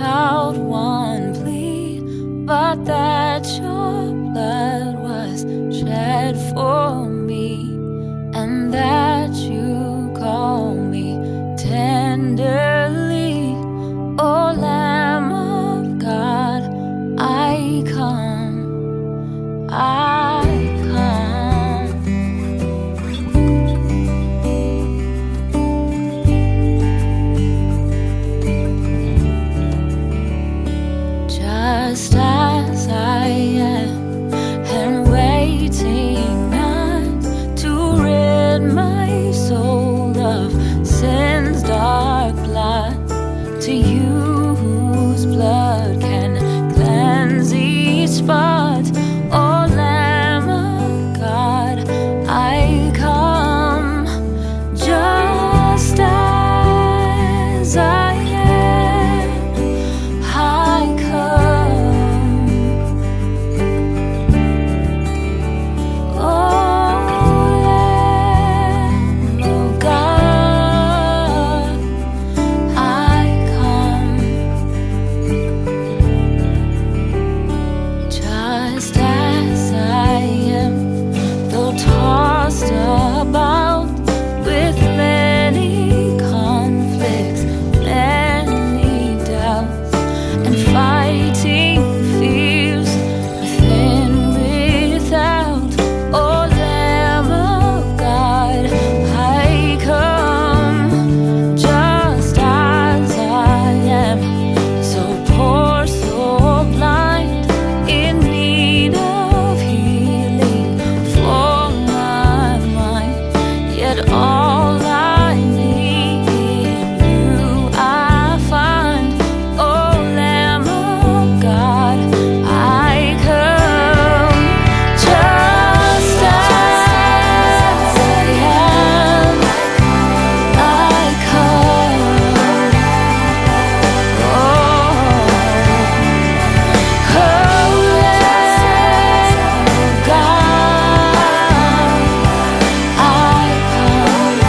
without one plea, but that your blood was shed for me, and that you call me tenderly. O Lamb of God, I come, I come. Just as I am, and waiting not to rid my soul of sin's dark blood, to you whose blood can cleanse each spot. O Lamb of God, I come, just as I am, I come. O Lamb of God, I come, just as I am, though tossed about with many conflicts, many doubts, and fighting fears within, without. O Lamb of God, I come, just as I am, so poor, so blind, in need of healing for my mind. Yet all I need in you I find. O Lamb of God, I come, just as I am, I come. Oh, Lamb of God, I come,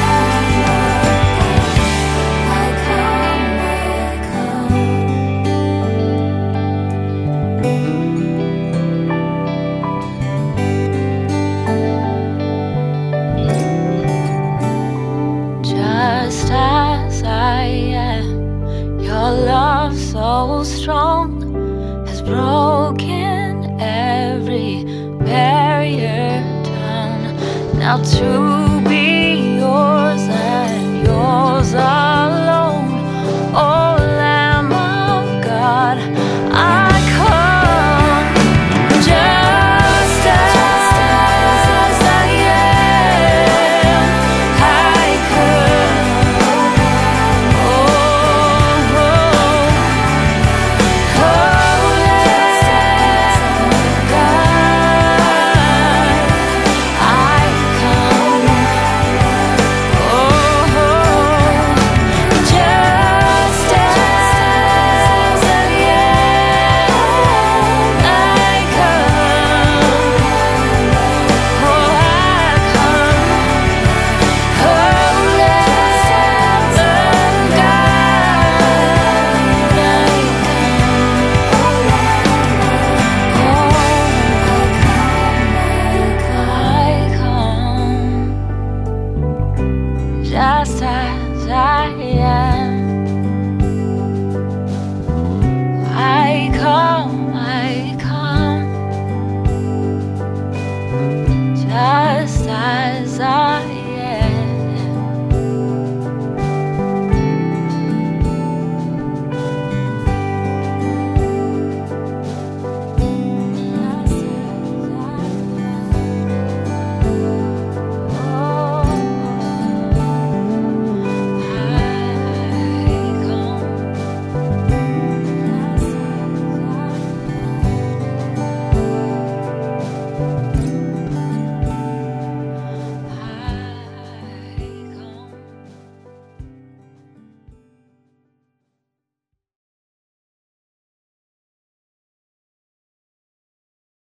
just as I am. Your love so strong has broken every barrier down. Now to be yours and yours alone.